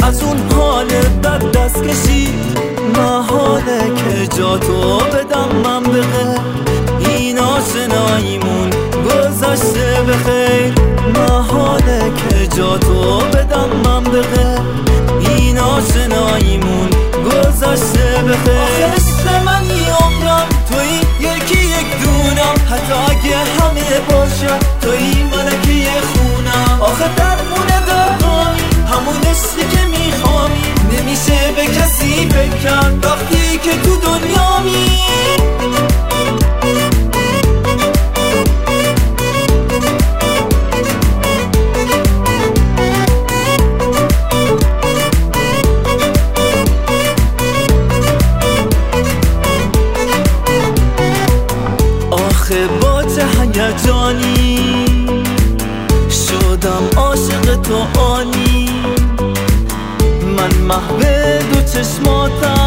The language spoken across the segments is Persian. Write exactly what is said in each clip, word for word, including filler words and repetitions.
از اون حال بد دست کشی، محاله که جا تو بدم من به غیر. این آشناییمون گذشته به خیر، محاله که جا تو بدم من به غیر. این آشناییمون گذشته به خیر. آخه منی عمرم توی یکی یک دونم، حتی اگه همه باشم توی ملکه خونم. آخه درمونه داغامی همون عشقی که میخوامی، نمیشه به کسی بکن وقتی که تو دنیامی. آخه با چه هیجانی شدم عاشق تو آنی، من محو دو چشماتم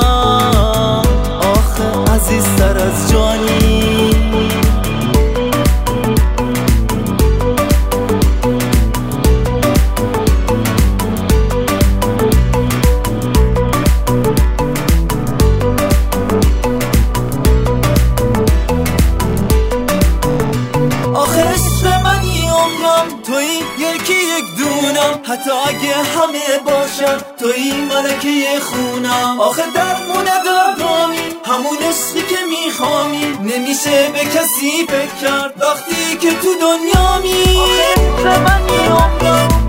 آخه عزیزتر از جانی. آخه عشق منی عمرم توی یکی یک دونم، حتی اگه همه باشن توی ملکه خونم. آخه درمونه داغامی همون عشقی که میخوامی، نمیشه به کسی فکر کرد وقتی که تو دنیامی. آخه عشق منی عمرم